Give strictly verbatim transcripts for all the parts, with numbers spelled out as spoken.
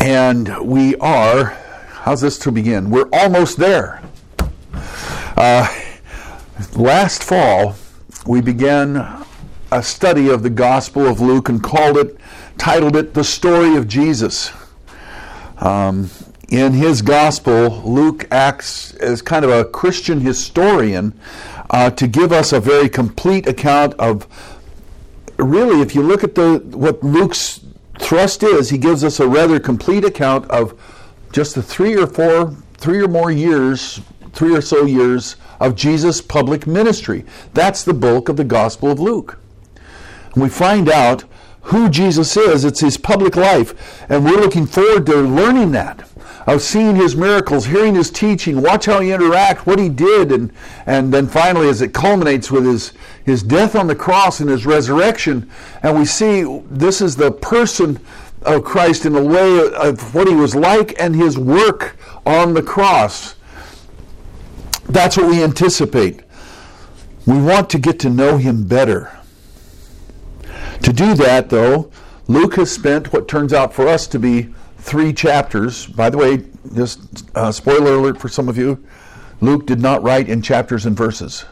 And we are, how's this to begin? We're almost there. Uh, last fall, we began a study of the Gospel of Luke and called it, titled it, The Story of Jesus. Um, in his Gospel, Luke acts as kind of a Christian historian uh, to give us a very complete account of, really, if you look at the what Luke's thrust is, he gives us a rather complete account of just the three or four, three or more years, three or so years of Jesus' public ministry. That's the bulk of the Gospel of Luke. And we find out who Jesus is. It's his public life. And we're looking forward to learning that, of seeing his miracles, hearing his teaching, watch how he interacts, what he did, and, and then finally as it culminates with his, his death on the cross and his resurrection. And we see this is the person of Christ in the way of what he was like and his work on the cross. That's what we anticipate. We want to get to know him better. To do that, though, Luke has spent what turns out for us to be three chapters. By the way, just uh, spoiler alert for some of you, Luke did not write in chapters and verses.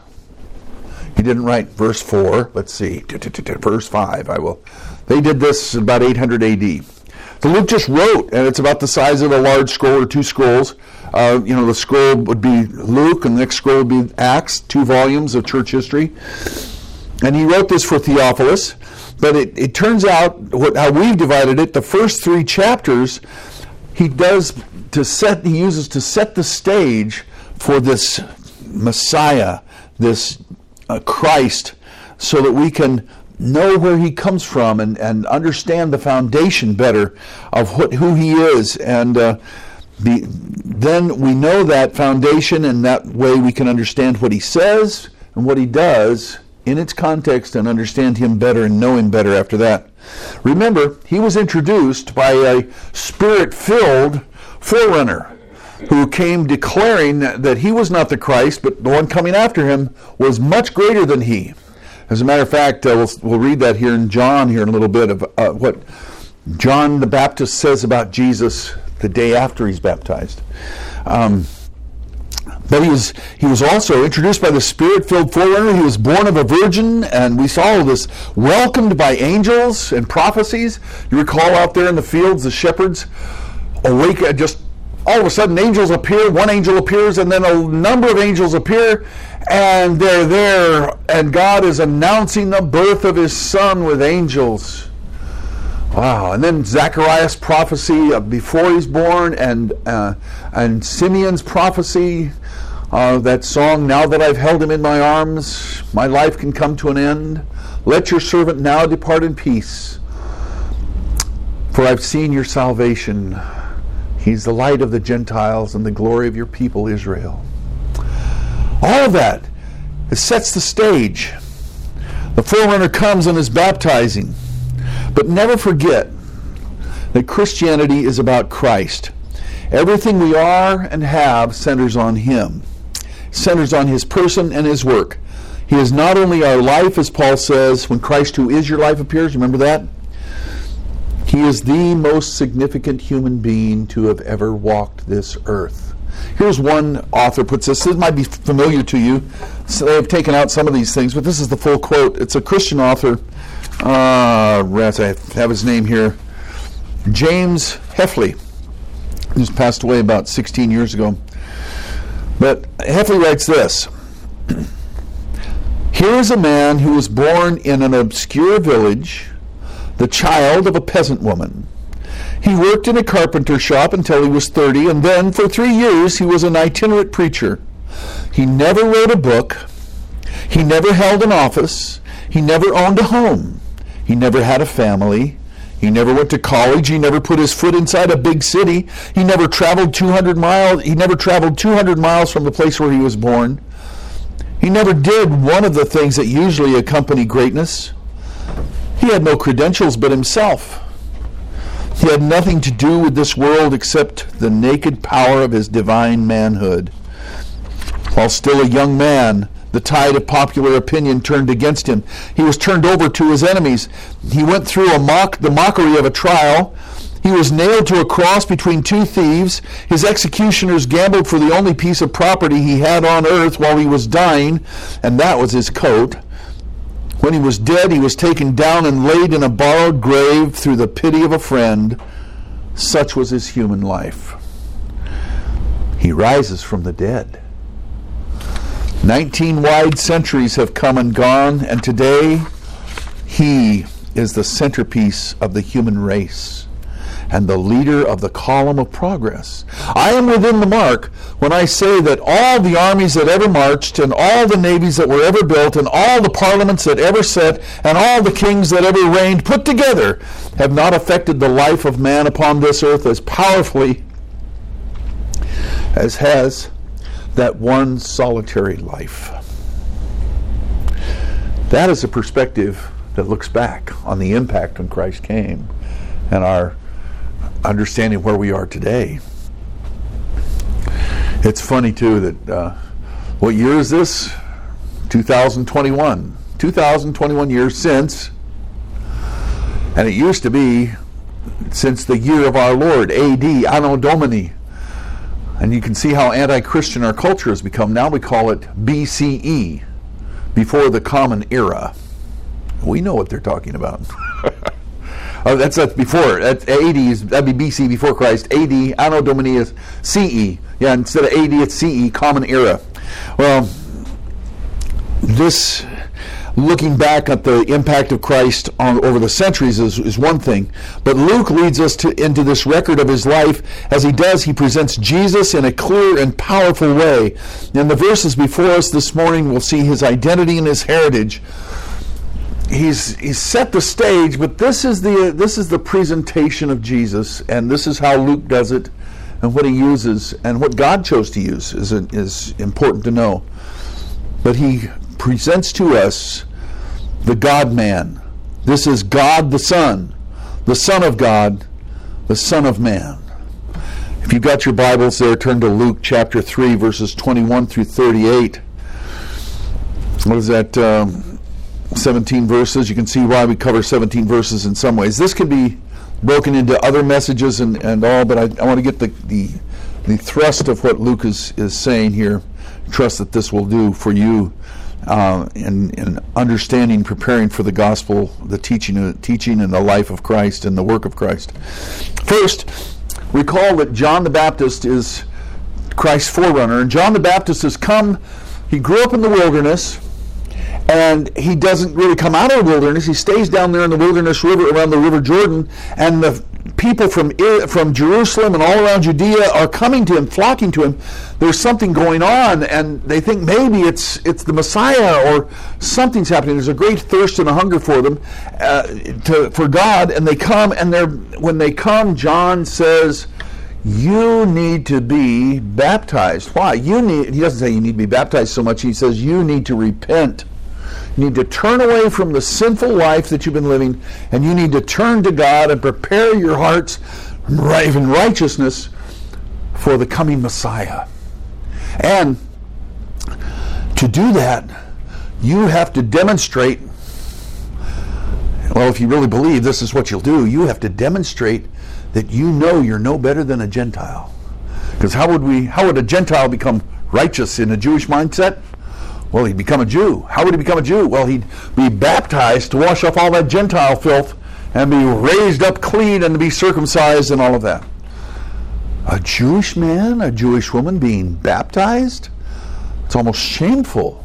He didn't write verse four. Let's see, verse five. I will. They did this about eight hundred A D. So Luke just wrote, and it's about the size of a large scroll or two scrolls. Uh, you know, the scroll would be Luke, and the next scroll would be Acts, two volumes of church history. And he wrote this for Theophilus. But it, it turns out, what, how we've divided it, the first three chapters, he does to set, he uses to set the stage for this Messiah, this uh, Christ, so that we can know where he comes from and, and understand the foundation better of what, who he is. And uh, be, then we know that foundation, and that way we can understand what he says and what he does in its context and understand him better and know him better after that. Remember, he was introduced by a spirit-filled forerunner who came declaring that he was not the Christ, but the one coming after him was much greater than he. As a matter of fact, uh, we'll, we'll read that here in John here in a little bit of uh, what John the Baptist says about Jesus the day after he's baptized. Um, But he was he was also introduced by the Spirit-filled forerunner. He was born of a virgin, and we saw all this welcomed by angels and prophecies. You recall out there in the fields, the shepherds awake, just all of a sudden angels appear. One angel appears, and then a number of angels appear, and they're there, and God is announcing the birth of his Son with angels. Wow. And then Zacharias' prophecy before he's born, and uh, and Simeon's prophecy, uh, that song, "Now that I've held him in my arms, my life can come to an end. Let your servant now depart in peace, for I've seen your salvation. He's the light of the Gentiles and the glory of your people, Israel." All of that, it sets the stage. The forerunner comes and is baptizing. But never forget that Christianity is about Christ. Everything we are and have centers on him, centers on his person and his work. He is not only our life, as Paul says, when Christ who is your life appears, remember that? He is the most significant human being to have ever walked this earth. Here's one author puts this. This might be familiar to you. So they've taken out some of these things, but this is the full quote. It's a Christian author. Uh, rats, I have his name here. James Heffley, who's passed away about sixteen years ago. But Heffley writes this: "Here is a man who was born in an obscure village, the child of a peasant woman. He worked in a carpenter shop until he was thirty, and then for three years he was an itinerant preacher. He never wrote a book. He never held an office. He never owned a home. He never had a family. He never went to college. He never put his foot inside a big city. He never traveled two hundred miles. He never traveled two hundred miles from the place where he was born. He never did one of the things that usually accompany greatness. He had no credentials but himself. He had nothing to do with this world except the naked power of his divine manhood. While still a young man, the tide of popular opinion turned against him. He was turned over to his enemies. He went through a mock, the mockery of a trial. He was nailed to a cross between two thieves. His executioners gambled for the only piece of property he had on earth while he was dying, and that was his coat. When he was dead, he was taken down and laid in a borrowed grave through the pity of a friend. Such was his human life. He rises from the dead. Nineteen wide centuries have come and gone, and today he is the centerpiece of the human race and the leader of the column of progress. I am within the mark when I say that all the armies that ever marched, and all the navies that were ever built, and all the parliaments that ever sat, and all the kings that ever reigned put together have not affected the life of man upon this earth as powerfully as has that one solitary life. That is a perspective that looks back on the impact when Christ came and our understanding where we are today. It's funny too that uh, what year is this? two thousand twenty-one. two thousand twenty-one years since, and it used to be since the year of our Lord, A D, Anno Domini. And you can see how anti-Christian our culture has become. Now we call it B C E, before the Common Era. We know what they're talking about. Oh, that's, that's before. That's A D is, that'd be B C, before Christ. A D, Anno Domini is C E. Yeah, instead of A D, it's C E, Common Era. Well, this, looking back at the impact of Christ on, over the centuries is, is one thing. But Luke leads us to, into this record of his life. As he does, he presents Jesus in a clear and powerful way. In the verses before us this morning, we'll see his identity and his heritage. He's he's set the stage, but this is the uh, this is the presentation of Jesus, and this is how Luke does it, and what he uses, and what God chose to use is is important to know. But he presents to us the God-man. This is God the Son, the Son of God, the Son of Man. If you've got your Bibles there, turn to Luke chapter three, verses twenty-one through thirty-eight. What is that? Um, seventeen verses. You can see why we cover seventeen verses in some ways. This can be broken into other messages and, and all, but I, I want to get the, the the thrust of what Luke is, is saying here. Trust that this will do for you uh, in, in understanding, preparing for the gospel, the teaching, uh, teaching and the life of Christ and the work of Christ. First, recall that John the Baptist is Christ's forerunner, and John the Baptist has come, he grew up in the wilderness, and he doesn't really come out of the wilderness. He stays down there in the wilderness river, around the River Jordan, and the people from from Jerusalem and all around Judea are coming to him, flocking to him. There's something going on, and they think maybe it's it's the Messiah or something's happening. There's a great thirst and a hunger for them, uh, to for God, and they come, and they're when they come, John says, you need to be baptized. Why? You need. He doesn't say you need to be baptized so much. He says you need to repent. You need to turn away from the sinful life that you've been living, and you need to turn to God and prepare your hearts in righteousness for the coming Messiah. And to do that, you have to demonstrate, well, if you really believe this is what you'll do, you have to demonstrate that you know you're no better than a Gentile. Because how would we, how would a Gentile become righteous in a Jewish mindset? Well, he'd become a Jew. How would he become a Jew? Well, he'd be baptized to wash off all that Gentile filth and be raised up clean and to be circumcised and all of that. A Jewish man, a Jewish woman being baptized? It's almost shameful.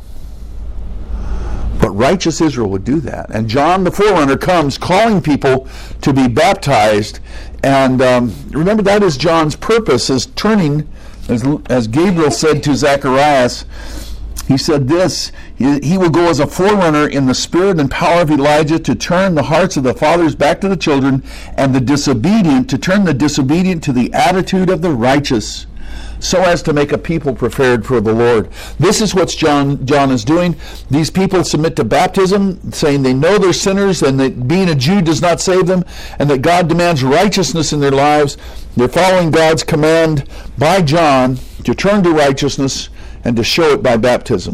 But righteous Israel would do that. And John the forerunner comes calling people to be baptized. And um, remember, that is John's purpose, is turning, as, as Gabriel said to Zacharias, he said this, he, he will go as a forerunner in the spirit and power of Elijah to turn the hearts of the fathers back to the children, and the disobedient, to turn the disobedient to the attitude of the righteous, so as to make a people prepared for the Lord. This is what John, John is doing. These people submit to baptism, saying they know they're sinners and that being a Jew does not save them, and that God demands righteousness in their lives. They're following God's command by John to turn to righteousness and to show it by baptism.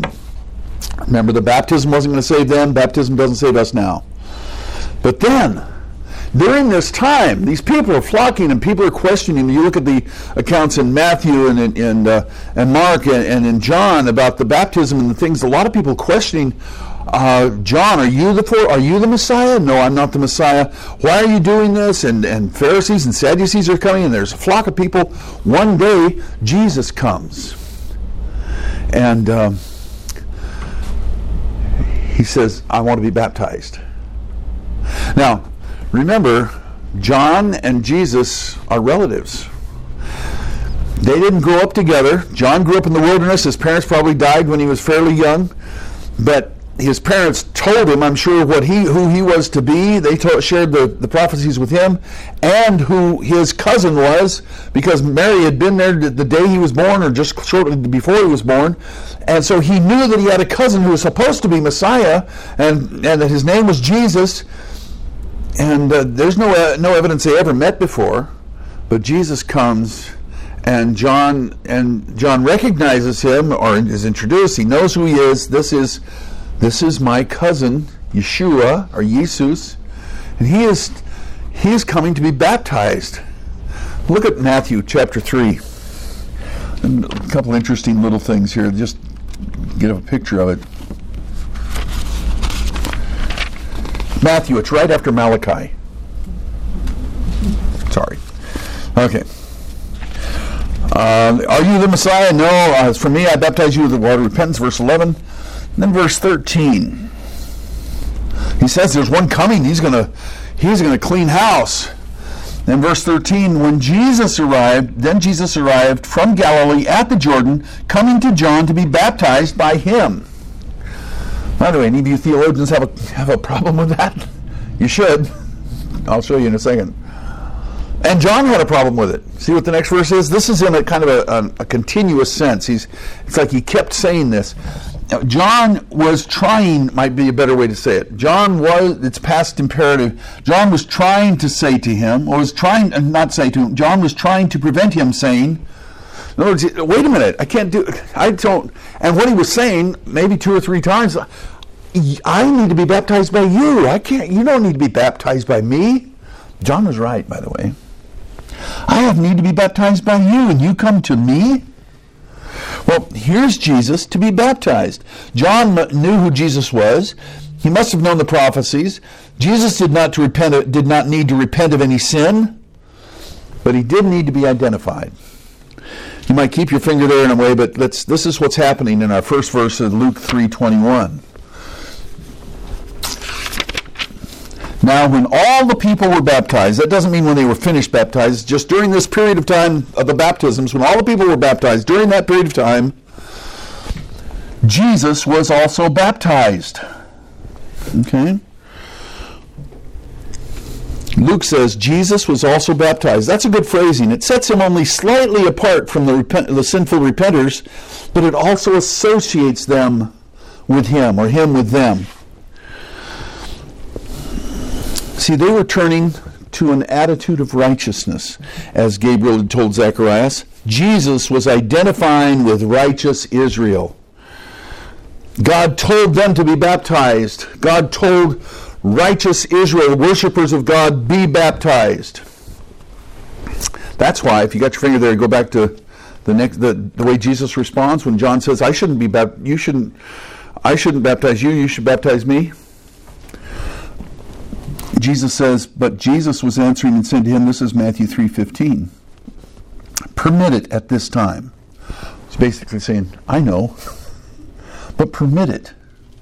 Remember, the baptism wasn't going to save them. Baptism doesn't save us now. But then, during this time, these people are flocking and people are questioning. You look at the accounts in Matthew and in, in, uh, and Mark and, and in John about the baptism and the things. A lot of people questioning, uh, John, are you the for, are you the Messiah? No, I'm not the Messiah. Why are you doing this? And, and Pharisees and Sadducees are coming, and there's a flock of people. One day, Jesus comes. And um, he says, I want to be baptized. Now, remember, John and Jesus are relatives. They didn't grow up together. John grew up in the wilderness. His parents probably died when he was fairly young. But his parents told him, I'm sure, what he who he was to be. They told, shared the, the prophecies with him, and who his cousin was, because Mary had been there the day he was born, or just shortly before he was born. And so he knew that he had a cousin who was supposed to be Messiah, and, and that his name was Jesus. And uh, there's no uh, no evidence they ever met before, but Jesus comes, and John and John recognizes him, or is introduced. He knows who he is. This is this is my cousin Yeshua, or Jesus, and he is he is coming to be baptized. Look at Matthew chapter three. And a couple interesting little things here. Just get a picture of it. Matthew, it's right after Malachi. Sorry. Okay. Uh, are you the Messiah? No. Uh, as for me, I baptize you with the water of repentance, verse eleven. And then verse thirteen. He says there's one coming. He's going to he's going to clean house. Then verse thirteen, when Jesus arrived, then Jesus arrived from Galilee at the Jordan, coming to John to be baptized by him. By the way, any of you theologians have a have a problem with that? You should. I'll show you in a second. And John had a problem with it. See what the next verse is? This is in a kind of a, a, a continuous sense. He's it's like he kept saying this. Now, John was trying, might be a better way to say it. John was, it's past imperative. John was trying to say to him, or was trying, not say to him, John was trying to prevent him saying, in other words, wait a minute, I can't do, I don't, and what he was saying, maybe two or three times, I need to be baptized by you. I can't, you don't need to be baptized by me. John was right, by the way. I have need to be baptized by you, and you come to me? Well, here's Jesus to be baptized. John knew who Jesus was. He must have known the prophecies. Jesus did not to repent, did not need to repent of any sin, but he did need to be identified. You might keep your finger there in a way, but let's, this is what's happening in our first verse of Luke three twenty-one. Now, when all the people were baptized, that doesn't mean when they were finished baptized, just during this period of time of the baptisms, when all the people were baptized, during that period of time, Jesus was also baptized. Okay? Luke says Jesus was also baptized. That's a good phrasing. It sets him only slightly apart from the, repent, the sinful repenters, but it also associates them with him, or him with them. See, they were turning to an attitude of righteousness, as Gabriel had told Zacharias. Jesus was identifying with righteous Israel. God told them to be baptized. God told righteous Israel, worshipers of God, be baptized. That's why, if you got your finger there, go back to the next the, the way Jesus responds when John says, "I shouldn't be bap- you shouldn't I shouldn't baptize you, you should baptize me." Jesus says, but Jesus was answering and said to him, this is Matthew three fifteen, permit it at this time. He's basically saying, I know, but permit it.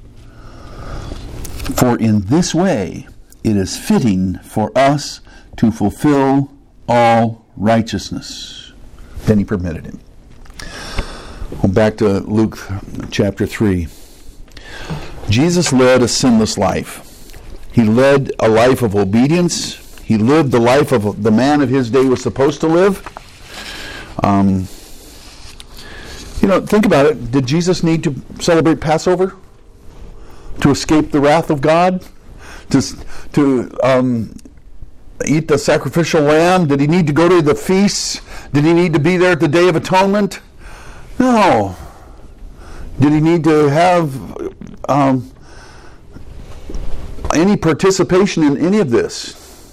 For in this way it is fitting for us to fulfill all righteousness. Then he permitted him. Well, back to Luke chapter three. Jesus led a sinless life. He led a life of obedience. He lived the life of the man of his day was supposed to live. Um, you know, think about it. Did Jesus need to celebrate Passover to escape the wrath of God? To, to um, eat the sacrificial lamb? Did he need to go to the feasts? Did he need to be there at the Day of Atonement? No. Did he need to have Um, any participation in any of this?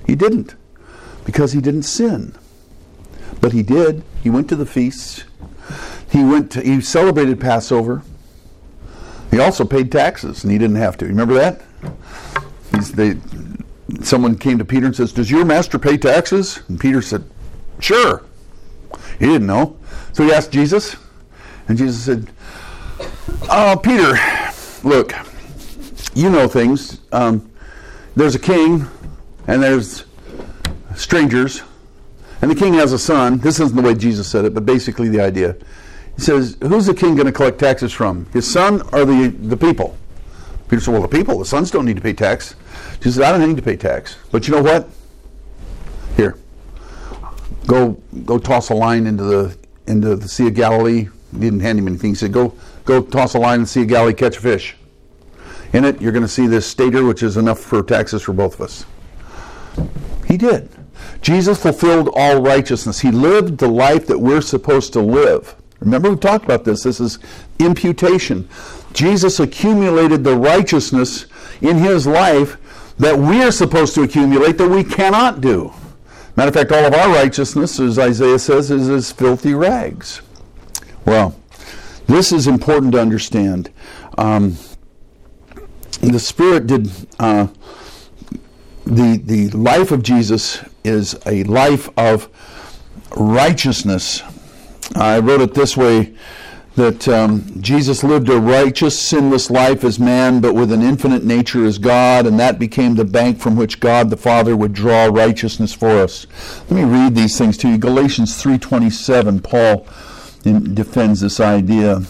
He didn't, because he didn't sin. But he did. He went to the feasts. He went to, he celebrated Passover. He also paid taxes, and he didn't have to. Remember that? He's, they, someone came to Peter and says, "Does your master pay taxes?" And Peter said, "Sure." He didn't know. So he asked Jesus, and Jesus said, "Oh, Peter, look, you know things. Um, there's a king, and there's strangers, and the king has a son." This isn't the way Jesus said it, but basically the idea. He says, "Who's the king going to collect taxes from? His son or the, the people?" Peter said, "Well, the people. The sons don't need to pay tax." Jesus said, "I don't need to pay tax. But you know what? Here, go go toss a line into the into the Sea of Galilee." He didn't hand him anything. He said, "Go go toss a line in the Sea of Galilee, catch a fish. In it, you're going to see this stater, which is enough for taxes for both of us." He did. Jesus fulfilled all righteousness. He lived the life that we're supposed to live. Remember, we talked about this. This is imputation. Jesus accumulated the righteousness in his life that we're supposed to accumulate that we cannot do. Matter of fact, all of our righteousness, as Isaiah says, is as filthy rags. Well, this is important to understand. Um, the Spirit did... Uh, the, the life of Jesus is a life of righteousness. I wrote it this way, that um, Jesus lived a righteous, sinless life as man, but with an infinite nature as God, and that became the bank from which God the Father would draw righteousness for us. Let me read these things to you. Galatians three twenty-seven, Paul in, defends this idea.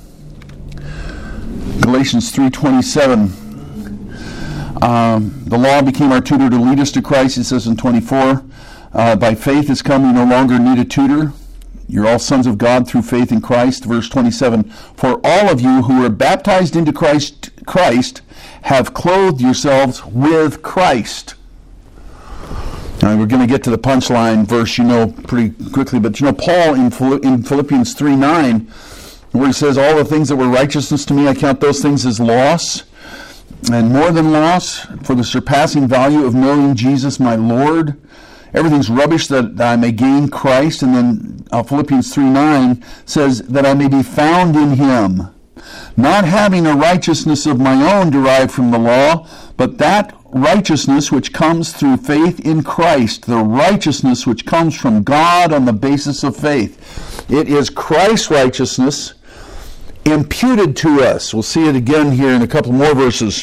Galatians three twenty-seven, um, the law became our tutor to lead us to Christ, it says in twenty-four. Uh, by faith has come, you no longer need a tutor. You're all sons of God through faith in Christ. Verse twenty-seven, for all of you who were baptized into Christ, Christ have clothed yourselves with Christ. Now, we're going to get to the punchline verse, you know, pretty quickly. But, you know, Paul in, Phil- in Philippians three nine, where he says, all the things that were righteousness to me, I count those things as loss. And more than loss, for the surpassing value of knowing Jesus, my Lord. Everything's rubbish that, that I may gain Christ. And then uh, Philippians three nine says that I may be found in him, not having a righteousness of my own derived from the law, but that righteousness which comes through faith in Christ, the righteousness which comes from God on the basis of faith. It is Christ's righteousness imputed to us. We'll see it again here in a couple more verses.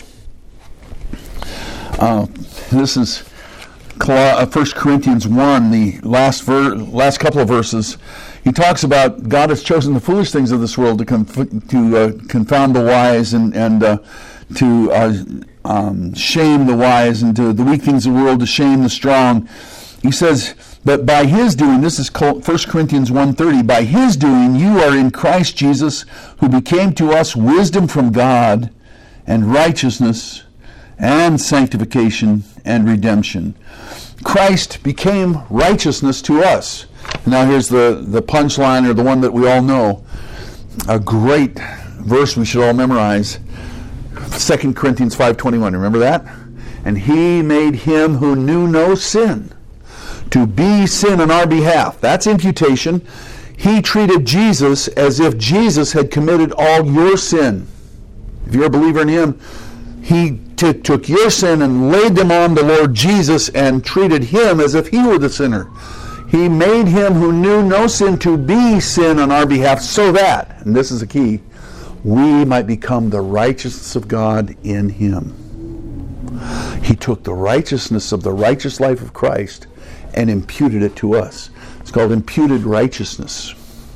Uh, this is First Corinthians one, the last ver- last couple of verses. He talks about God has chosen the foolish things of this world to conf- to uh, confound the wise and and uh, to uh, um, shame the wise, and to the weak things of the world to shame the strong. He says, but by his doing, this is First Corinthians one thirty, by his doing you are in Christ Jesus, who became to us wisdom from God and righteousness and sanctification and redemption. Christ became righteousness to us. Now here's the, the punchline, or the one that we all know. A great verse we should all memorize. Second Corinthians five twenty-one. Remember that? And he made him who knew no sin to be sin on our behalf. That's imputation. He treated Jesus as if Jesus had committed all your sin. If you're a believer in him, he t- took your sin and laid them on the Lord Jesus and treated him as if he were the sinner. He made him who knew no sin to be sin on our behalf, so that, and this is the key, we might become the righteousness of God in him. He took the righteousness of the righteous life of Christ and imputed it to us. It's called imputed righteousness.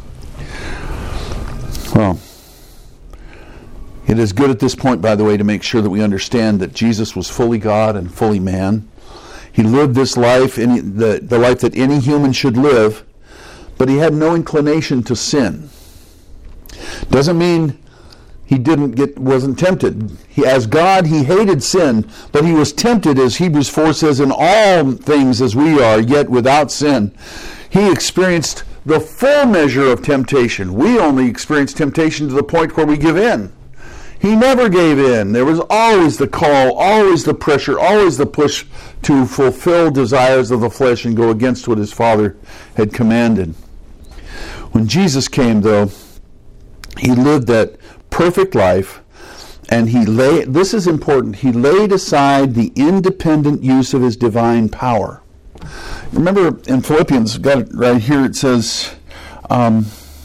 Well, it is good at this point, by the way, to make sure that we understand that Jesus was fully God and fully man. He lived this life, any, the, the life that any human should live, but he had no inclination to sin. Doesn't mean he didn't get, wasn't tempted. He, as God, he hated sin, but he was tempted, as Hebrews four says, in all things as we are, yet without sin. He experienced the full measure of temptation. We only experience temptation to the point where we give in. He never gave in. There was always the call, always the pressure, always the push to fulfill desires of the flesh and go against what his Father had commanded. When Jesus came, though, he lived that perfect life, and he lay, this is important, he laid aside the independent use of his divine power. Remember in Philippians, got it right here, it says, um,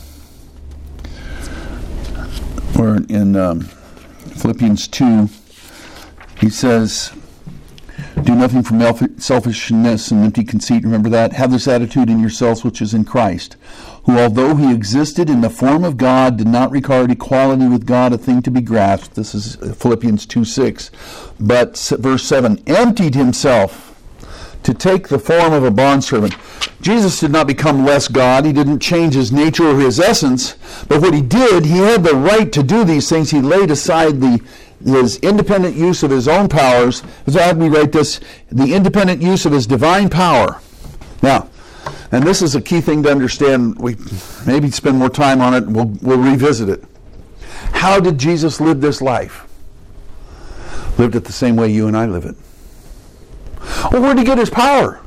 or in um, Philippians two, he says, do nothing from selfishness and empty conceit. Remember that? Have this attitude in yourselves which is in Christ, who although he existed in the form of God, did not regard equality with God a thing to be grasped. This is Philippians two six. But, verse seven, emptied himself to take the form of a bondservant. Jesus did not become less God. He didn't change his nature or his essence. But what he did, he had the right to do these things. He laid aside the his independent use of his own powers. As I we write this, the independent use of his divine power. Now, and this is a key thing to understand. We maybe spend more time on it. We'll, we'll revisit it. How did Jesus live this life? Lived it the same way you and I live it. Well, where did he get his power?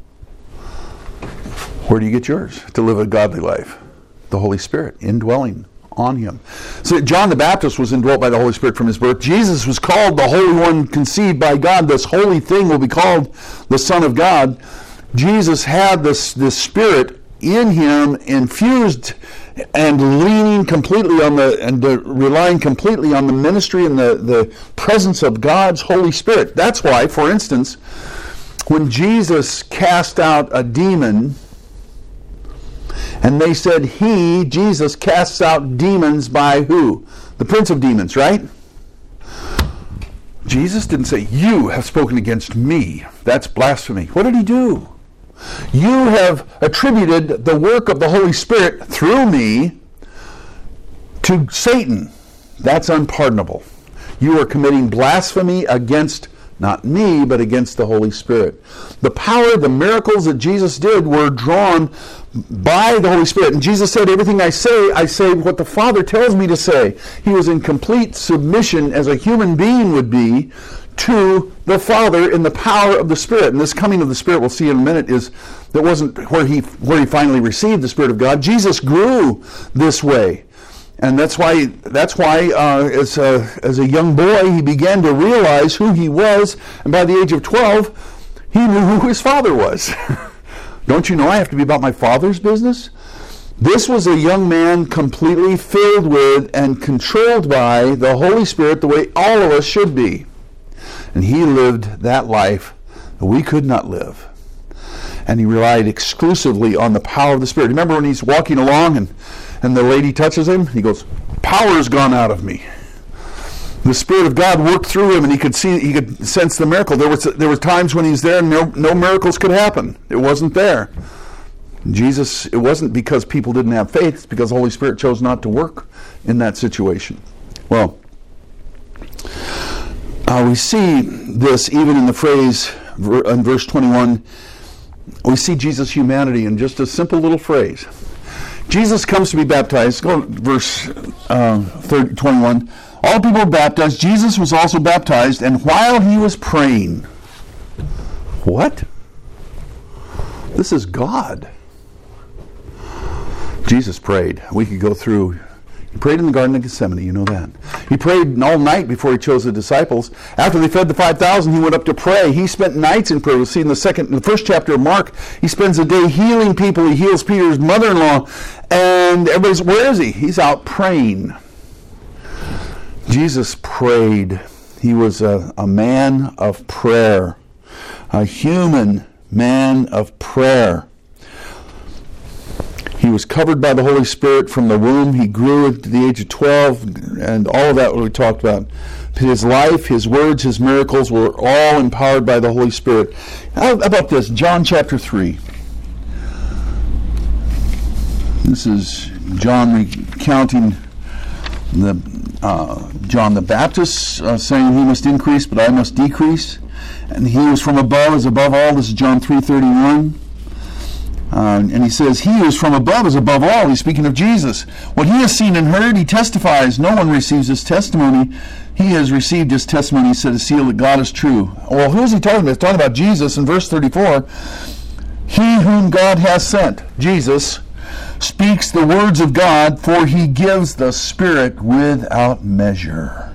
Where do you get yours to live a godly life? The Holy Spirit indwelling on him. So John the Baptist was indwelt by the Holy Spirit from his birth. Jesus was called the Holy One conceived by God. This holy thing will be called the Son of God. Jesus had this, this Spirit in him, infused and leaning completely on the, and uh, relying completely on the ministry and the, the presence of God's Holy Spirit. That's why, for instance, when Jesus cast out a demon, and they said, he, Jesus, casts out demons by who? The prince of demons, right? Jesus didn't say, you have spoken against me. That's blasphemy. What did he do? You have attributed the work of the Holy Spirit through me to Satan. That's unpardonable. You are committing blasphemy against not me, but against the Holy Spirit. The power, the miracles that Jesus did were drawn by the Holy Spirit. And Jesus said, everything I say, I say what the Father tells me to say. He was in complete submission, as a human being would be, to the Father in the power of the Spirit. And this coming of the Spirit, we'll see in a minute, is that wasn't where he where he finally received the Spirit of God. Jesus grew this way. And that's why, that's why uh, as, a, as a young boy, he began to realize who he was. And by the age of twelve, he knew who his father was. Don't you know I have to be about my Father's business? This was a young man completely filled with and controlled by the Holy Spirit the way all of us should be. And he lived that life that we could not live. And he relied exclusively on the power of the Spirit. Remember when he's walking along and And the lady touches him, he goes, power's gone out of me. The Spirit of God worked through him, and he could see, he could sense the miracle. There was there were times when he's there and no, no miracles could happen. It wasn't there. Jesus, it wasn't because people didn't have faith, it's because the Holy Spirit chose not to work in that situation. Well, uh, we see this even in the phrase in verse twenty-one. We see Jesus' humanity in just a simple little phrase. Jesus comes to be baptized. Go to verse uh, thirty, twenty-one. All people were baptized. Jesus was also baptized, and while he was praying. What? This is God. Jesus prayed. We could go through. He prayed in the Garden of Gethsemane, you know that. He prayed all night before he chose the disciples. After they fed the five thousand, he went up to pray. He spent nights in prayer. We'll see in the second, in the first chapter of Mark, he spends a day healing people. He heals Peter's mother-in-law. And everybody's, where is he? He's out praying. Jesus prayed. He was a, a man of prayer. A human man of prayer. He was covered by the Holy Spirit from the womb. He grew at the age of twelve, and all of that we talked about. His life, his words, his miracles were all empowered by the Holy Spirit. How about this? John chapter three. This is John recounting the uh, John the Baptist uh, saying, he must increase, but I must decrease. And he was from above, is above all. This is John three thirty-one. Uh, and he says, he who is from above is above all. He's speaking of Jesus. What he has seen and heard, he testifies. No one receives his testimony. He has received his testimony, set a seal that God is true. Well, who is he talking about? He's talking about Jesus in verse thirty-four. He whom God has sent, Jesus, speaks the words of God, for he gives the Spirit without measure.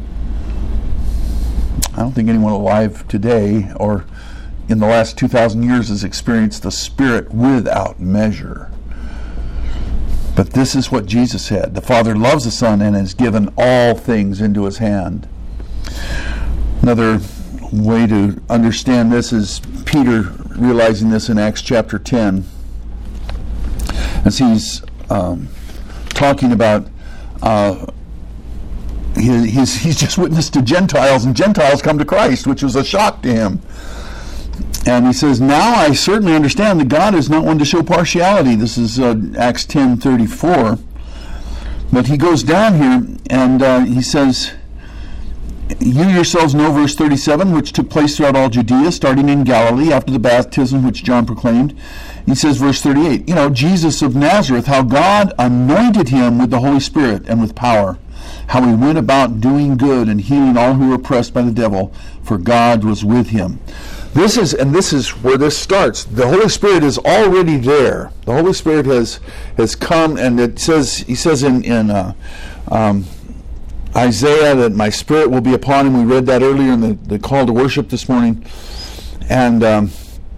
I don't think anyone alive today or in the last two thousand years has experienced the Spirit without measure. But this is what Jesus said. The Father loves the Son and has given all things into his hand. Another way to understand this is Peter realizing this in Acts chapter ten. As he's um, talking about, uh, he, he's, he's just witnessed to Gentiles, and Gentiles come to Christ, which was a shock to him. And he says, now I certainly understand that God is not one to show partiality. This is uh, Acts ten thirty-four. But he goes down here and uh, he says, you yourselves know, verse thirty-seven, which took place throughout all Judea, starting in Galilee, after the baptism which John proclaimed. He says, verse thirty-eight, you know, Jesus of Nazareth, how God anointed him with the Holy Spirit and with power, how he went about doing good and healing all who were oppressed by the devil, for God was with him. This is, and this is where this starts. The Holy Spirit is already there. The Holy Spirit has has come, and it says, he says in in uh, um, Isaiah that my Spirit will be upon him. We read that earlier in the, the call to worship this morning, and um,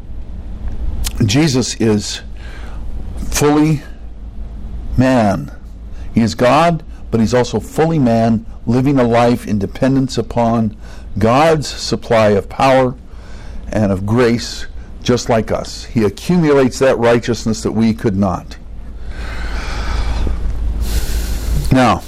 Jesus is fully man. He is God, but he's also fully man, living a life in dependence upon God's supply of power and of grace, just like us. He accumulates that righteousness that we could not. Now,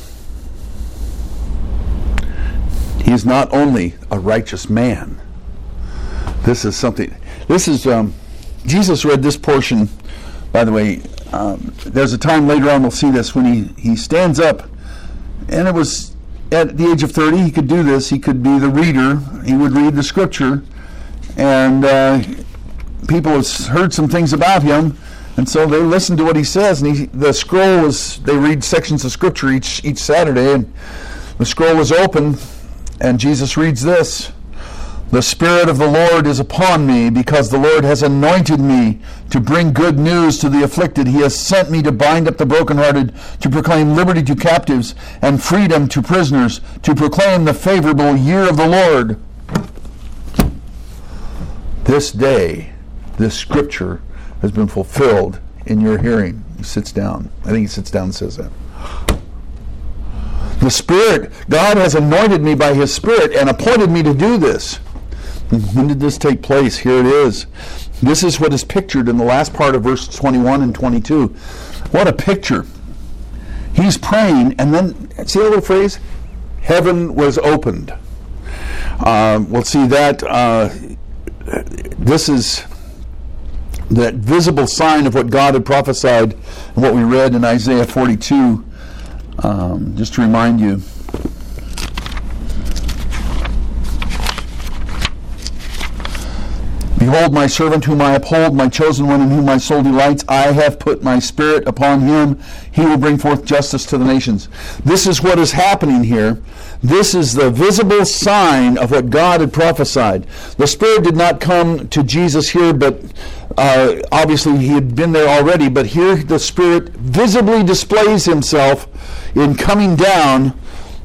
he is not only a righteous man. This is something, this is, um, Jesus read this portion, by the way, um, there's a time later on we'll see this, when he, he stands up, and it was at the age of thirty, he could do this, he could be the reader, he would read the scripture, and uh, people have heard some things about him, and so they listen to what he says. And he, the scroll was, they read sections of scripture each each Saturday, and the scroll was open, and Jesus reads this: the Spirit of the Lord is upon me, because the Lord has anointed me to bring good news to the afflicted. He has sent me to bind up the brokenhearted, to proclaim liberty to captives and freedom to prisoners, to proclaim the favorable year of the Lord. This day, this scripture has been fulfilled in your hearing. He sits down. I think he sits down and says that. The Spirit, God has anointed me by his Spirit and appointed me to do this. When did this take place? Here it is. This is what is pictured in the last part of verse twenty-one and twenty-two. What a picture. He's praying, and then, see that little phrase? Heaven was opened. Uh, we'll see that. Uh, this is that visible sign of what God had prophesied and what we read in Isaiah forty-two. Um, just to remind you. Behold my servant whom I uphold, my chosen one in whom my soul delights. I have put my Spirit upon him. He will bring forth justice to the nations. This is what is happening here. This is the visible sign of what God had prophesied. The Spirit did not come to Jesus here, but uh, obviously he had been there already. But here the Spirit visibly displays himself in coming down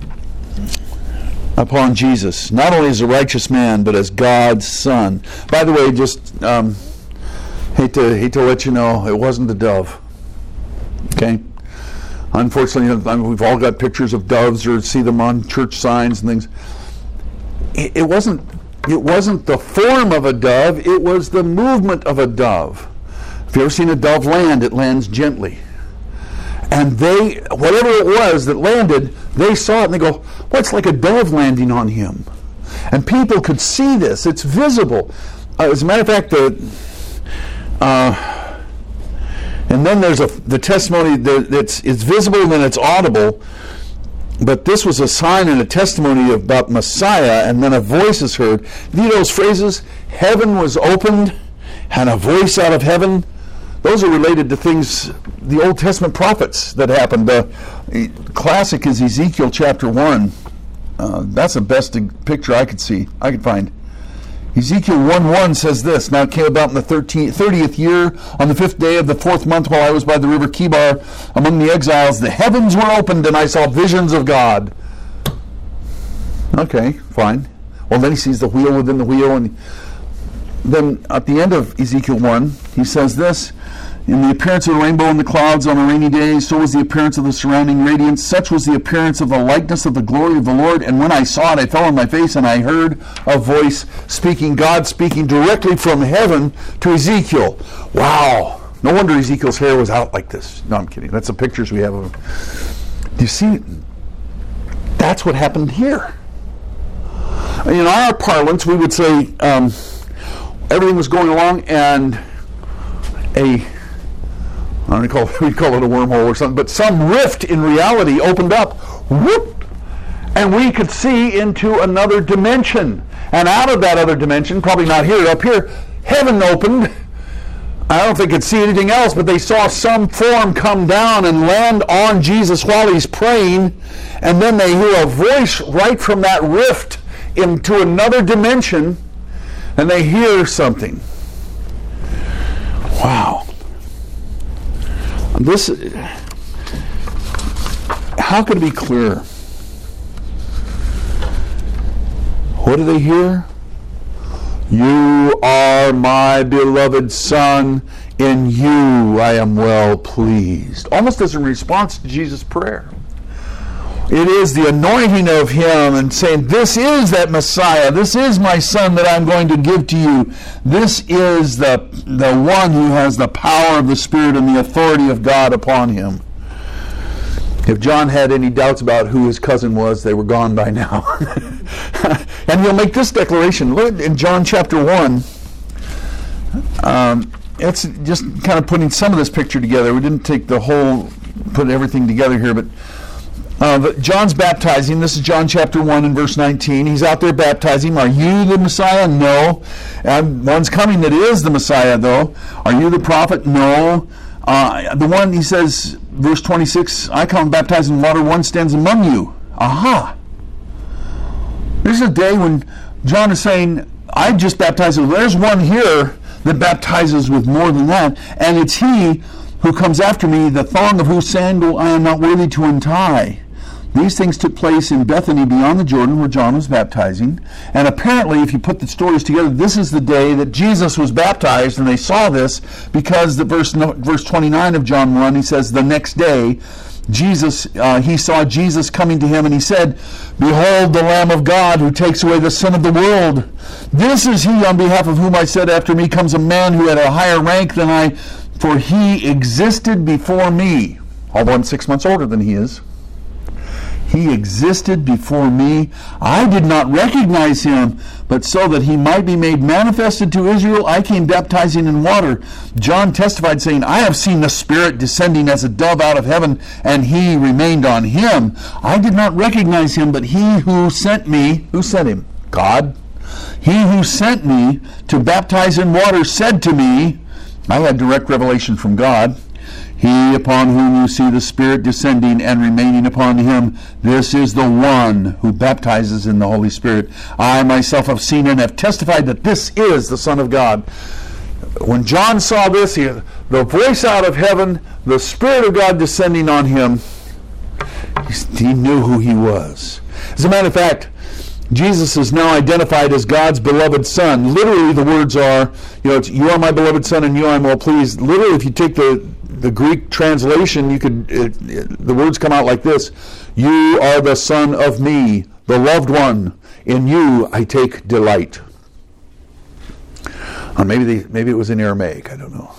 upon Jesus, not only as a righteous man, but as God's Son. By the way, just um, hate to hate to let you know, it wasn't the dove. Okay? Unfortunately, we've all got pictures of doves or see them on church signs and things. It, it wasn't. It wasn't the form of a dove. It was the movement of a dove. If you've ever seen a dove land, it lands gently. And they, whatever it was that landed, they saw it and they go, well, it's like a dove landing on him. And people could see this. It's visible. Uh, as a matter of fact, the, uh, and then there's a, the testimony that it's, it's visible and then it's audible. But this was a sign and a testimony about Messiah, and then a voice is heard. You know those phrases? Heaven was opened, and a voice out of heaven. those are related to things, the Old Testament prophets that happened. The uh, classic is Ezekiel chapter one. Uh, that's the best picture I could see, I could find. Ezekiel one one says this, "Now it came about in the thirtieth year, on the fifth day of the fourth month, while I was by the river Kibar among the exiles, the heavens were opened, and I saw visions of God." Okay, fine. Well, then he sees the wheel within the wheel, and then at the end of Ezekiel one, he says this, "In the appearance of the rainbow in the clouds on a rainy day, so was the appearance of the surrounding radiance. Such was the appearance of the likeness of the glory of the Lord. And when I saw it, I fell on my face, and I heard a voice speaking," God speaking directly from heaven to Ezekiel. Wow. No wonder Ezekiel's hair was out like this. No, I'm kidding. That's the pictures we have of him. Do you see? That's what happened here. In our parlance, we would say um, everything was going along, and a I don't know, we call it a wormhole or something, but some rift in reality opened up, whoop, and we could see into another dimension. And out of that other dimension, probably not here, up here, heaven opened. I don't think they could see anything else, but they saw some form come down and land on Jesus while he's praying, and then they hear a voice right from that rift into another dimension, and they hear something. Wow. This, how could it be clearer? What do they hear? "You are my beloved Son, in you I am well pleased." Almost as a response to Jesus' prayer. It is the anointing of him and saying, "This is that Messiah. This is my Son that I'm going to give to you. This is the, the one who has the power of the Spirit and the authority of God upon him." If John had any doubts about who his cousin was, they were gone by now. And he'll make this declaration. Look in John chapter one. Um, it's just kind of putting some of this picture together. We didn't take the whole, put everything together here, but Uh, but John's baptizing. This is John chapter one and verse nineteen. He's out there baptizing. "Are you the Messiah?" "No." And one's coming that is the Messiah, though. "Are you the prophet?" "No." Uh, the one, he says, verse twenty-six, "I come baptizing in water. One stands among you." Aha. There's a day when John is saying, "I just baptized." There's one here that baptizes with more than that. And it's he who comes after me, the thong of whose sandal I am not worthy to untie. These things took place in Bethany beyond the Jordan where John was baptizing. And apparently, if you put the stories together, this is the day that Jesus was baptized, and they saw this because the verse verse twenty-nine of John one, he says, "The next day, Jesus, uh, he saw Jesus coming to him, and he said, 'Behold the Lamb of God who takes away the sin of the world. This is he on behalf of whom I said, after me comes a man who had a higher rank than I, for he existed before me.'" Although I'm six months older than he is. "He existed before me. I did not recognize him, but so that he might be made manifested to Israel, I came baptizing in water." John testified, saying, "I have seen the Spirit descending as a dove out of heaven, and he remained on him. I did not recognize him, but he who sent me," who sent him? God. "He who sent me to baptize in water said to me," I had direct revelation from God, "He upon whom you see the Spirit descending and remaining upon him, this is the one who baptizes in the Holy Spirit. I myself have seen and have testified that this is the Son of God." When John saw this, he, the voice out of heaven, the Spirit of God descending on him, he, he knew who he was. As a matter of fact, Jesus is now identified as God's beloved Son. Literally, the words are, you know, it's, "You are my beloved Son, and you I am well pleased." Literally, if you take the the Greek translation, you could it, it, the words come out like this: "You are the Son of me, the loved one. In you I take delight." Or maybe they, maybe it was in Aramaic. I don't know.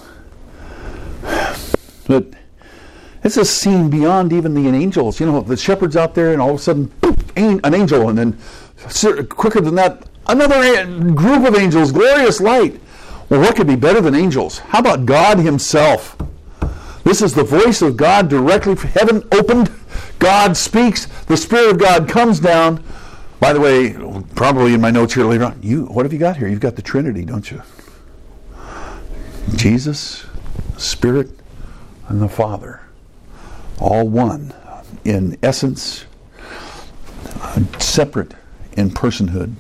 But it's a scene beyond even the angels. You know, the shepherd's out there, and all of a sudden, poof, an angel, and then quicker than that, another group of angels, glorious light. Well, what could be better than angels? How about God himself? This is the voice of God directly from heaven opened. God speaks. The Spirit of God comes down. By the way, probably in my notes here later on, you, what have you got here? You've got the Trinity, don't you? Jesus, Spirit and the Father, all one in essence, separate in personhood.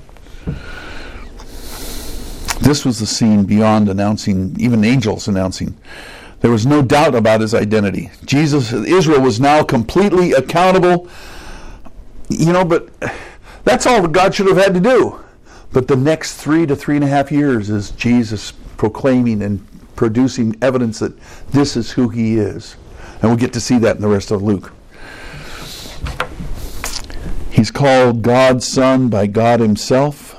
This was the scene beyond announcing, even angels announcing. There was no doubt about his identity. Jesus, Israel was now completely accountable. You know, but that's all that God should have had to do. But the next three to three and a half years is Jesus proclaiming and producing evidence that this is who he is. And we'll get to see that in the rest of Luke. He's called God's Son by God himself.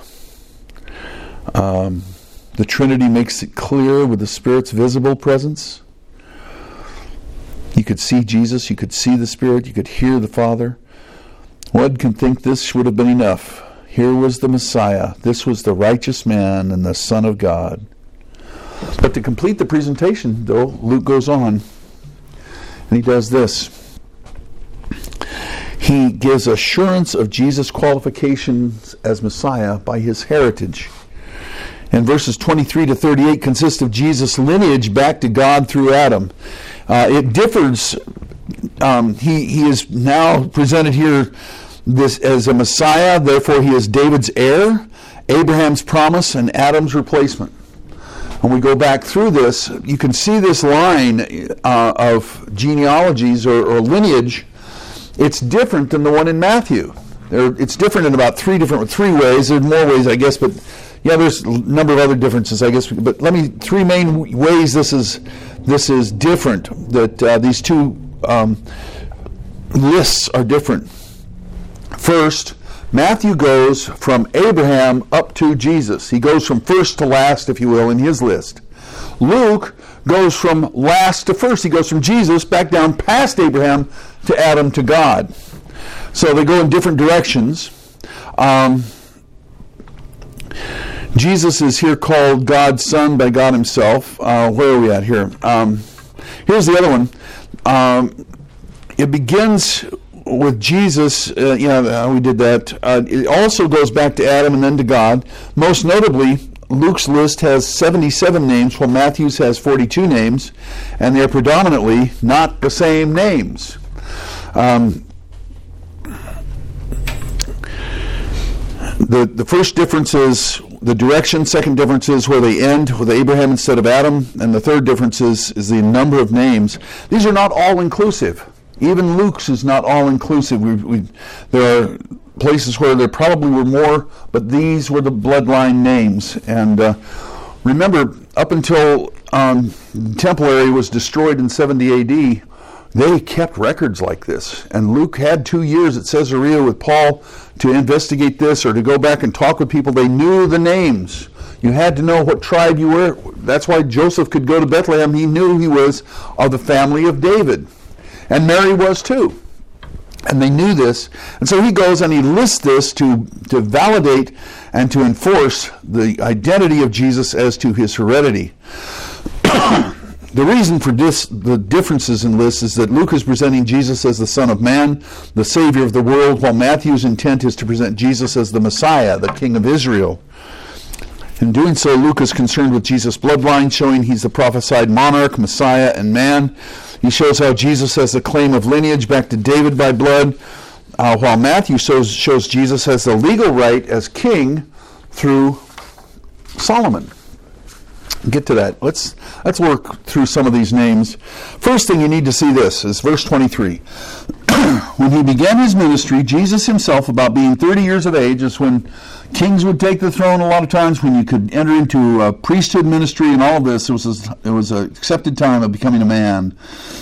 Um, the Trinity makes it clear with the Spirit's visible presence. You could see Jesus, you could see the Spirit, you could hear the Father. One can think this would have been enough. Here was the Messiah. This was the righteous man and the Son of God. But to complete the presentation, though, Luke goes on, and he does this. He gives assurance of Jesus' qualifications as Messiah by his heritage. And verses twenty-three to thirty-eight consist of Jesus' lineage back to God through Adam. Uh, it differs. Um, he, he is now presented here this as a Messiah, therefore he is David's heir, Abraham's promise, and Adam's replacement. When we go back through this, you can see this line uh, of genealogies or, or lineage. It's different than the one in Matthew. There, it's different in about three different three ways. There's more ways, I guess, but yeah, there's a number of other differences, I guess. But let me three main ways this is this is different. That uh, these two um, lists are different. First, Matthew goes from Abraham up to Jesus. He goes from first to last, if you will, in his list. Luke goes from last to first. He goes from Jesus back down past Abraham to Adam to God. So they go in different directions. Um, Jesus is here called God's Son by God himself. Uh, where are we at here? Um, here's the other one. Um, it begins with Jesus, uh, yeah, we did that. Uh, it also goes back to Adam and then to God. Most notably, Luke's list has seventy-seven names, while Matthew's has forty-two names, and they're predominantly not the same names. Um, the, the first difference is the direction, second difference is where they end, with Abraham instead of Adam, and the third difference is, is the number of names. These are not all inclusive. Even Luke's is not all-inclusive. We, we, there are places where there probably were more, but these were the bloodline names. And uh, remember, up until um, the temple area was destroyed in seventy A D, they kept records like this. And Luke had two years at Caesarea with Paul to investigate this or to go back and talk with people. They knew the names. You had to know what tribe you were. That's why Joseph could go to Bethlehem. He knew he was of the family of David. And Mary was too. And they knew this. And so he goes and he lists this to, to validate and to enforce the identity of Jesus as to his heredity. The reason for this, the differences in lists is that Luke is presenting Jesus as the Son of Man, the Savior of the world, while Matthew's intent is to present Jesus as the Messiah, the King of Israel. In doing so, Luke is concerned with Jesus' bloodline, showing he's the prophesied monarch, Messiah, and man. He shows how Jesus has the claim of lineage back to David by blood, uh, while Matthew shows, shows Jesus has the legal right as king through Solomon. Get to that. Let's let's work through some of these names. First thing you need to see this is verse twenty-three. When he began his ministry, Jesus himself, about being thirty years of age, is when kings would take the throne a lot of times, when you could enter into a priesthood ministry and all of this. It was a, it was an accepted time of becoming a man.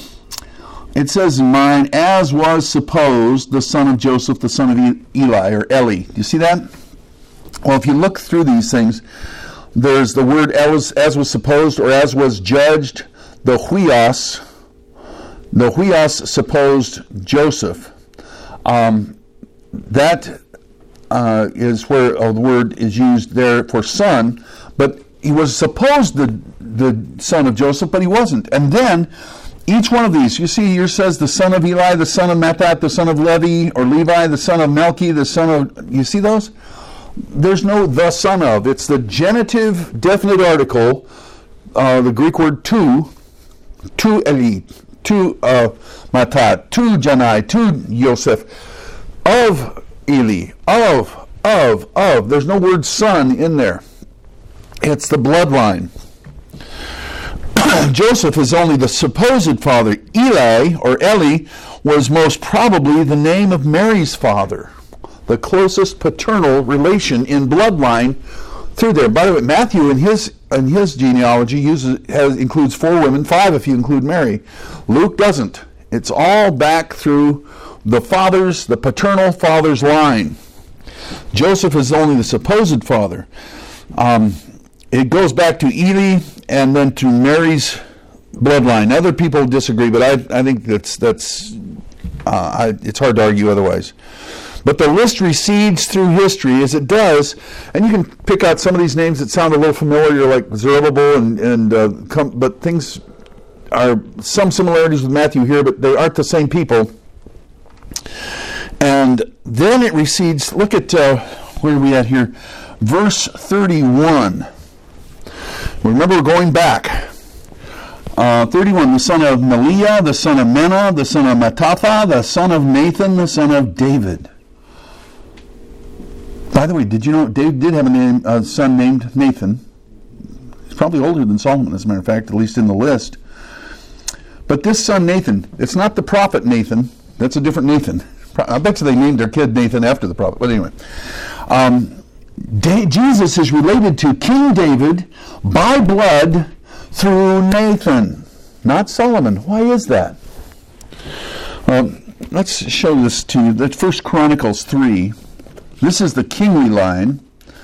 It says in mine, as was supposed, the son of Joseph, the son of Eli, or Eli. Do you see that? Well, if you look through these things, there's the word as, as was supposed or as was judged, the huios, the huios supposed Joseph. Um, that uh, is where oh, the word is used there for son, but he was supposed the, the son of Joseph, but he wasn't. And then each one of these, you see here says the son of Eli, the son of Matthat, the son of Levi, or Levi, the son of Melchi, the son of, you see those? There's no the son of. It's the genitive definite article, uh, the Greek word tu, to Eli, to uh, Matat, to Janai, to Yosef, of Eli, of, of, of. There's no word son in there. It's the bloodline. Joseph is only the supposed father. Eli, or Eli, was most probably the name of Mary's father, the closest paternal relation in bloodline through there. By the way, Matthew in his in his genealogy uses has includes four women, five if you include Mary. Luke doesn't. It's all back through the father's, the paternal father's line. Joseph is only the supposed father. Um, it goes back to Eli and then to Mary's bloodline. Other people disagree, but I I think that's that's uh, I, it's hard to argue otherwise. But the list recedes through history as it does, and you can pick out some of these names that sound a little familiar, like Zerubbabel, and and uh, come, but things are some similarities with Matthew here, but they aren't the same people. And then it recedes. Look at uh, where are we at here? Verse thirty-one. Remember, we're going back. Uh, thirty-one, the son of Meliah, the son of Menah, the son of Mattatha, the son of Nathan, the son of David. By the way, did you know David did have a name, a son named Nathan? He's probably older than Solomon, as a matter of fact, at least in the list. But this son Nathan, it's not the prophet Nathan. That's a different Nathan. I bet you they named their kid Nathan after the prophet. But anyway, um, Da- Jesus is related to King David by blood through Nathan, not Solomon. Why is that? Well, let's show this to you. That's First Chronicles three. This is the kingly line.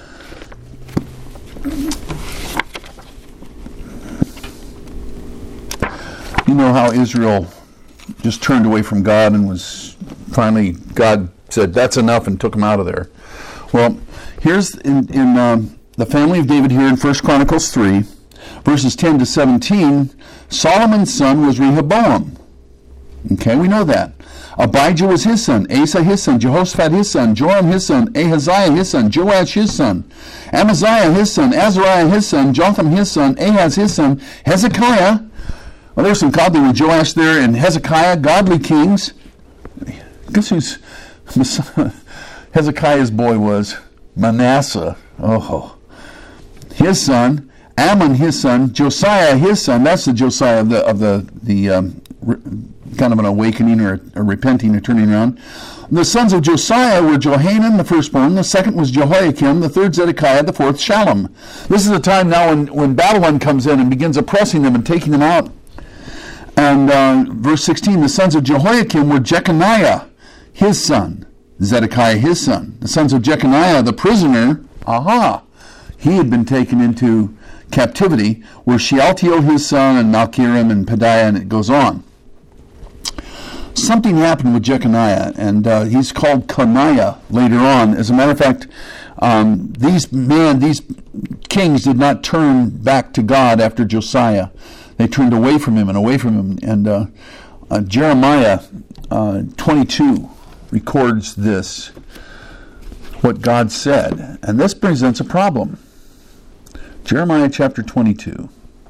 You know how Israel just turned away from God and was finally, God said, that's enough, and took him out of there. Well, here's in, in um, the family of David here in First Chronicles three, verses ten to seventeen, Solomon's son was Rehoboam. Okay, we know that. Abijah was his son, Asa his son, Jehoshaphat his son, Joram his son, Ahaziah his son, Joash his son, Amaziah his son, Azariah his son, Jotham his son, Ahaz his son, Hezekiah. Well, there's some godly with Joash there, and Hezekiah, godly kings. Guess who's Hezekiah's boy was? Manasseh. Oh, his son, Ammon his son, Josiah his son. That's the Josiah of the of the the um, re, kind of an awakening or a repenting or turning around. The sons of Josiah were Johanan, the firstborn. The second was Jehoiakim. The third Zedekiah. The fourth Shallum. This is the time now when when Babylon comes in and begins oppressing them and taking them out. And uh, verse sixteen, the sons of Jehoiakim were Jeconiah, his son. Zedekiah, his son. The sons of Jeconiah, the prisoner, aha, he had been taken into captivity, were Shealtiel, his son, and Malchiram, and Pedaiah, and it goes on. Something happened with Jeconiah, and uh, he's called Coniah later on. As a matter of fact, um, these men, these kings did not turn back to God after Josiah. They turned away from him and away from him. And uh, uh, Jeremiah uh, twenty-two records this, what God said. And this presents a problem. Jeremiah chapter twenty-two.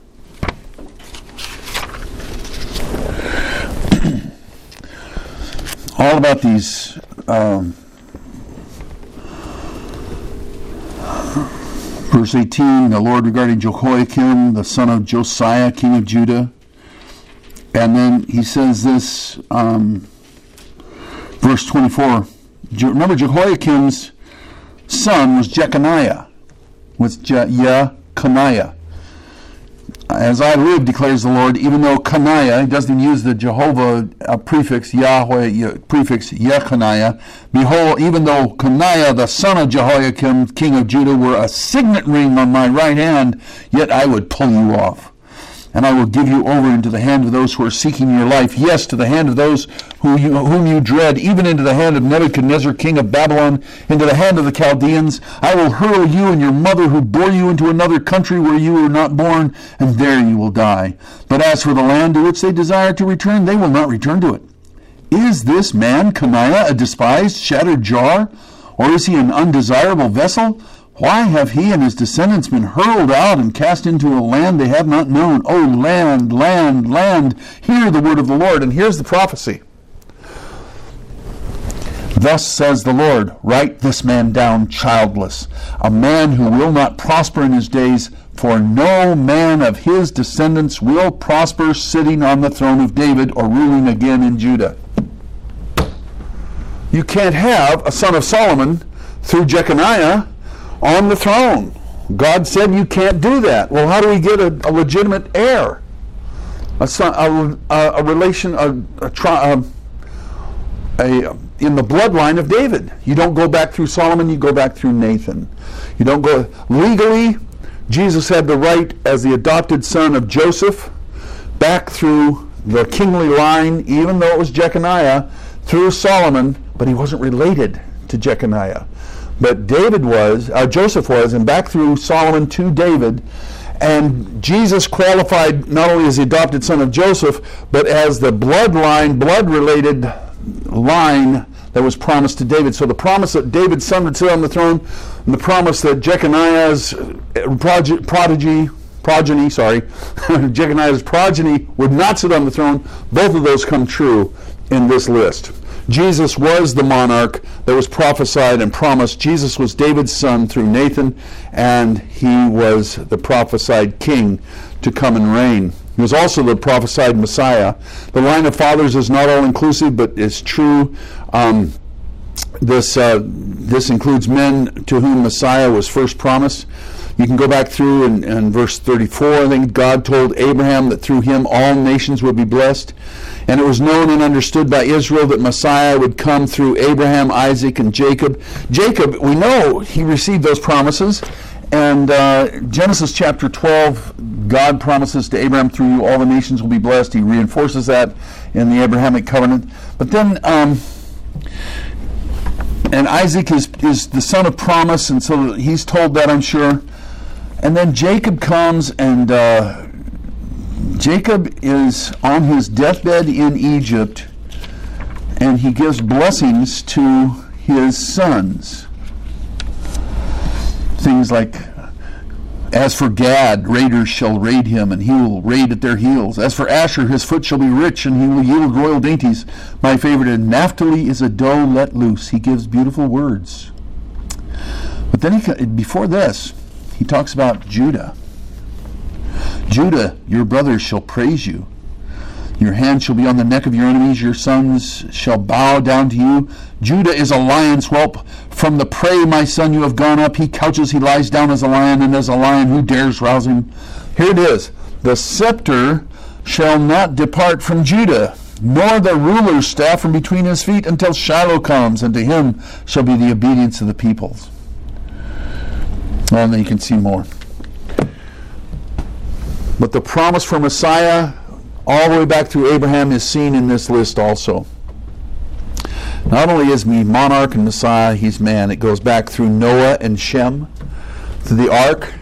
All about these um, verse eighteen, the Lord regarding Jehoiakim, the son of Josiah, king of Judah. And then he says this, um, verse twenty-four. Remember, Jehoiakim's son was Jeconiah, was Je- Jeconiah. As I live, declares the Lord, even though Coniah, he doesn't use the Jehovah uh, prefix, Yahweh uh, prefix, Jeconiah. Behold, even though Coniah, the son of Jehoiakim, king of Judah, were a signet ring on my right hand, yet I would pull you off. And I will give you over into the hand of those who are seeking your life. Yes, to the hand of those who you, whom you dread, even into the hand of Nebuchadnezzar, king of Babylon, into the hand of the Chaldeans. I will hurl you and your mother who bore you into another country where you were not born, and there you will die. But as for the land to which they desire to return, they will not return to it. Is this man, Coniah, a despised, shattered jar? Or is he an undesirable vessel? Why have he and his descendants been hurled out and cast into a land they have not known? Oh, land, land, land, hear the word of the Lord. And here's the prophecy. Thus says the Lord, write this man down childless, a man who will not prosper in his days, for no man of his descendants will prosper sitting on the throne of David or ruling again in Judah. You can't have a son of Solomon through Jeconiah on the throne. God said you can't do that. Well, how do we get a, a legitimate heir? A, son, a, a, a relation, a, a, a, a in the bloodline of David. You don't go back through Solomon, you go back through Nathan. You don't go legally. Jesus had the right as the adopted son of Joseph back through the kingly line, even though it was Jeconiah, through Solomon, but he wasn't related to Jeconiah. But David was, uh, Joseph was, and back through Solomon to David. And Jesus qualified not only as the adopted son of Joseph, but as the bloodline, blood-related line that was promised to David. So the promise that David's son would sit on the throne, and the promise that Jeconiah's prog- prodigy, progeny, sorry, Jeconiah's progeny would not sit on the throne, both of those come true in this list. Jesus was the monarch that was prophesied and promised. Jesus was David's son through Nathan, and he was the prophesied king to come and reign. He was also the prophesied Messiah. The line of fathers is not all-inclusive, but is true. Um, this uh, this includes men to whom Messiah was first promised. You can go back through in, in verse thirty-four. I think God told Abraham that through him all nations would be blessed. And it was known and understood by Israel that Messiah would come through Abraham, Isaac, and Jacob. Jacob, we know he received those promises. And uh, Genesis chapter twelve, God promises to Abraham, through you all the nations will be blessed. He reinforces that in the Abrahamic covenant. But then, um, and Isaac is, is the son of promise, and so he's told that, I'm sure. And then Jacob comes, and uh, Jacob is on his deathbed in Egypt, and he gives blessings to his sons. Things like, as for Gad, raiders shall raid him, and he will raid at their heels. As for Asher, his foot shall be rich, and he will yield royal dainties. My favorite, and Naphtali is a doe let loose. He gives beautiful words. But then, he, before this, he talks about Judah. Judah, your brothers shall praise you. Your hand shall be on the neck of your enemies. Your sons shall bow down to you. Judah is a lion's whelp. From the prey, my son, you have gone up. He couches, he lies down as a lion, and as a lion, who dares rouse him? Here it is. The scepter shall not depart from Judah, nor the ruler's staff from between his feet, until Shiloh comes, and to him shall be the obedience of the peoples. And then you can see more. But the promise for Messiah, all the way back through Abraham, is seen in this list also. Not only is he monarch and Messiah, he's man. It goes back through Noah and Shem, through the ark.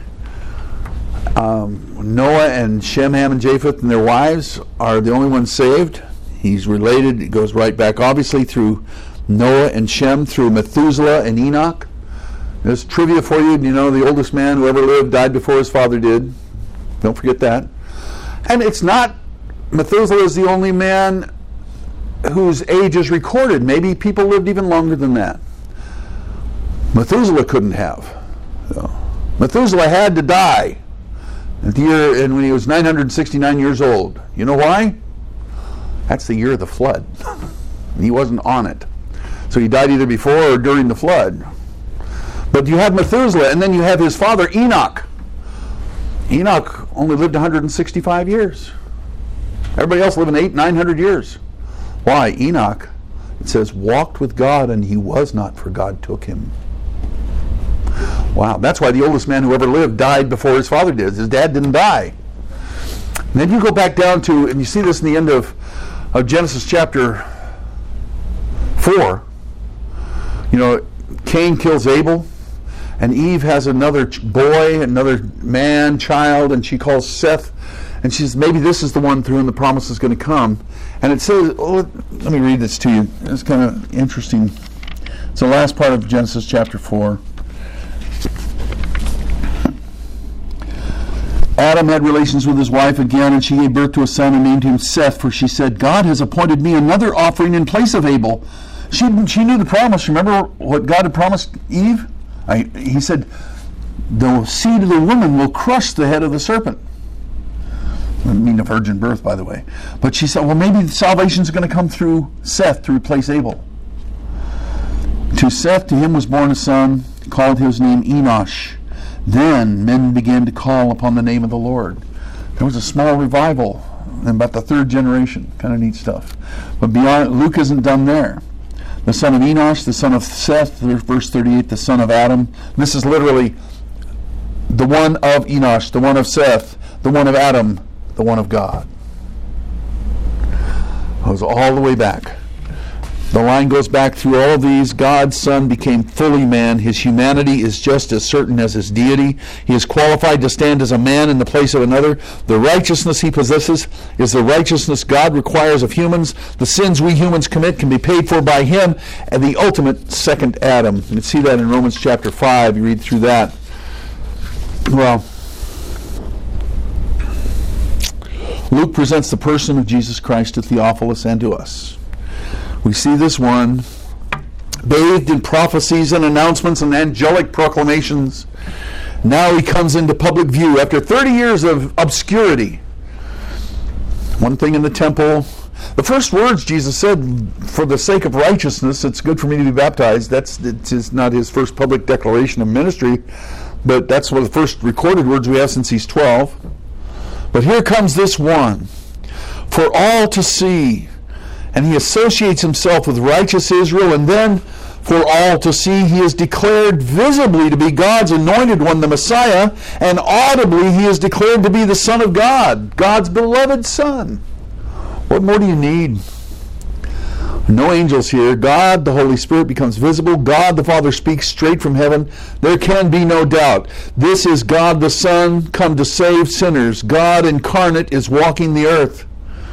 Um, Noah and Shem, Ham, and Japheth and their wives are the only ones saved. He's related. It goes right back, obviously, through Noah and Shem, through Methuselah and Enoch. There's trivia for you. You know, the oldest man who ever lived died before his father did. Don't forget that. And it's not Methuselah is the only man whose age is recorded. Maybe people lived even longer than that. Methuselah couldn't have. So, Methuselah had to die at the year, and when he was nine hundred sixty-nine years old. You know why? That's the year of the flood. He wasn't on it. So he died either before or during the flood. But you have Methuselah, and then you have his father Enoch. Enoch only lived one hundred sixty-five years. Everybody else living eight, nine hundred years. Why? Enoch, it says, walked with God, and he was not, for God took him. Wow, that's why the oldest man who ever lived died before his father did. His dad didn't die. And then you go back down to, and you see this in the end of, of Genesis chapter four. You know, Cain kills Abel, and Eve has another ch- boy, another man, child, and she calls Seth. And she says, maybe this is the one through whom the promise is going to come. And it says, oh, let me read this to you. It's kind of interesting. It's the last part of Genesis chapter four. Adam had relations with his wife again, and she gave birth to a son and named him Seth, for she said, God has appointed me another offering in place of Abel. She, she knew the promise. Remember what God had promised Eve? I, he said, the seed of the woman will crush the head of the serpent. I don't mean a virgin birth, by the way. But she said, well, maybe salvation is going to come through Seth to replace Abel. To Seth, to him was born a son, called his name Enosh. Then men began to call upon the name of the Lord. There was a small revival in about the third generation. Kind of neat stuff. But beyond, Luke isn't done there. The son of Enosh, the son of Seth, verse thirty-eight, the son of Adam. This is literally the one of Enosh, the one of Seth, the one of Adam, the one of God. It goes all the way back. The line goes back through all of these. God's Son became fully man. His humanity is just as certain as his deity. He is qualified to stand as a man in the place of another. The righteousness he possesses is the righteousness God requires of humans. The sins we humans commit can be paid for by him, and the ultimate second Adam. You can see that in Romans chapter five. You read through that. Well, Luke presents the person of Jesus Christ to Theophilus and to us. We see this one bathed in prophecies and announcements and angelic proclamations. Now he comes into public view after thirty years of obscurity. One thing in the temple. The first words Jesus said, for the sake of righteousness, it's good for me to be baptized. That's it's not his first public declaration of ministry, but that's one of the first recorded words we have since he's twelve. But here comes this one, for all to see. And he associates himself with righteous Israel, and then for all to see he is declared visibly to be God's anointed one, the Messiah, and audibly he is declared to be the Son of God, God's beloved Son. What more do you need? No angels here. God, the Holy Spirit, becomes visible. God, the Father, speaks straight from heaven. There can be no doubt. This is God the Son, come to save sinners. God incarnate is walking the earth.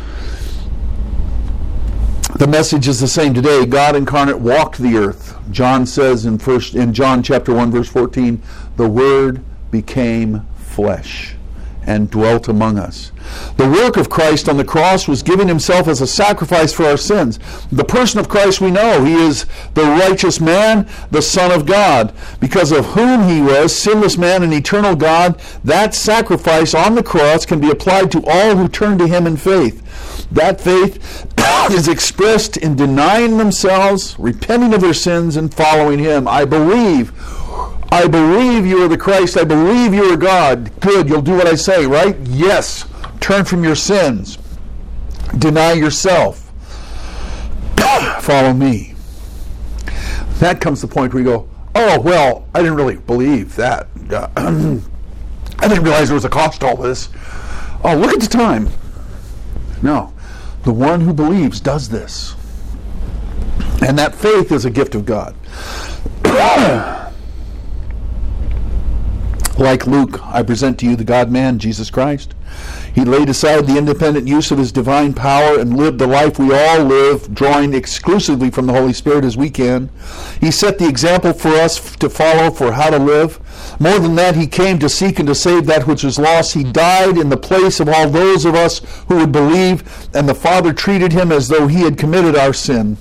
The message is the same today. God incarnate walked the earth. John says in first in John chapter one verse fourteen, the Word became flesh and dwelt among us. The work of Christ on the cross was giving himself as a sacrifice for our sins. The person of Christ we know. He is the righteous man, the Son of God. Because of whom he was, sinless man and eternal God, that sacrifice on the cross can be applied to all who turn to him in faith. That faith is expressed in denying themselves, repenting of their sins, and following him. I believe, I believe you are the Christ. I believe you are God. Good, you'll do what I say, right? Yes. Turn from your sins. Deny yourself. Follow me. That comes to the point where you go, oh, well, I didn't really believe that. Uh, I didn't realize there was a cost to all this. Oh, look at the time. No. The one who believes does this. And that faith is a gift of God. Like Luke, I present to you the God-man, Jesus Christ. He laid aside the independent use of his divine power and lived the life we all live, drawing exclusively from the Holy Spirit as we can. He set the example for us to follow for how to live. More than that, he came to seek and to save that which was lost. He died in the place of all those of us who would believe, and the Father treated him as though he had committed our sin.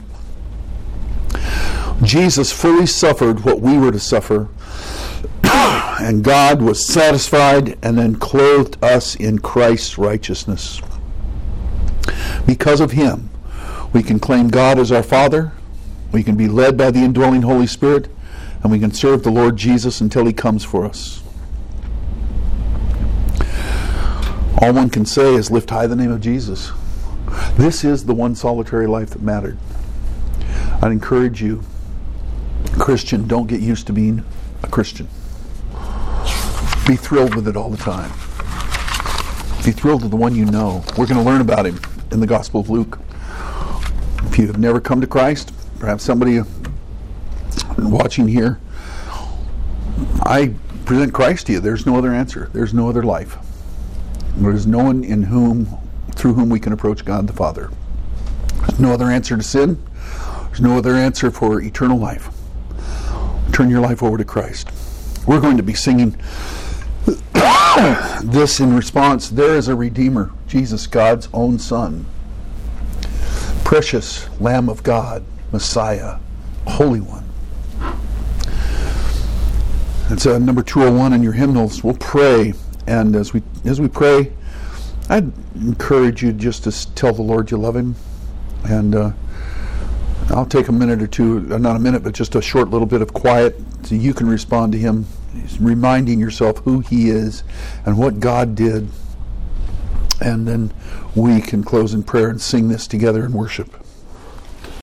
Jesus fully suffered what we were to suffer. And God was satisfied and then clothed us in Christ's righteousness. Because of him, we can claim God as our Father, we can be led by the indwelling Holy Spirit, and we can serve the Lord Jesus until he comes for us. All one can say is lift high the name of Jesus. This is the one solitary life that mattered. I'd encourage you, Christian, don't get used to being a Christian. Be thrilled with it all the time. Be thrilled with the one you know. We're going to learn about him in the Gospel of Luke. If you have never come to Christ, perhaps somebody watching here, I present Christ to you. There's no other answer. There's no other life. There is no one in whom, through whom we can approach God the Father. There's no other answer to sin. There's no other answer for eternal life. Turn your life over to Christ. We're going to be singing This in response, there is a Redeemer, Jesus, God's own Son. Precious Lamb of God, Messiah, Holy One. That's uh, number two oh one in your hymnals. We'll pray, and as we as we pray, I'd encourage you just to s- tell the Lord you love Him, and uh, I'll take a minute or two, uh, not a minute, but just a short little bit of quiet so you can respond to Him, reminding yourself who He is and what God did, and then we can close in prayer and sing this together in worship.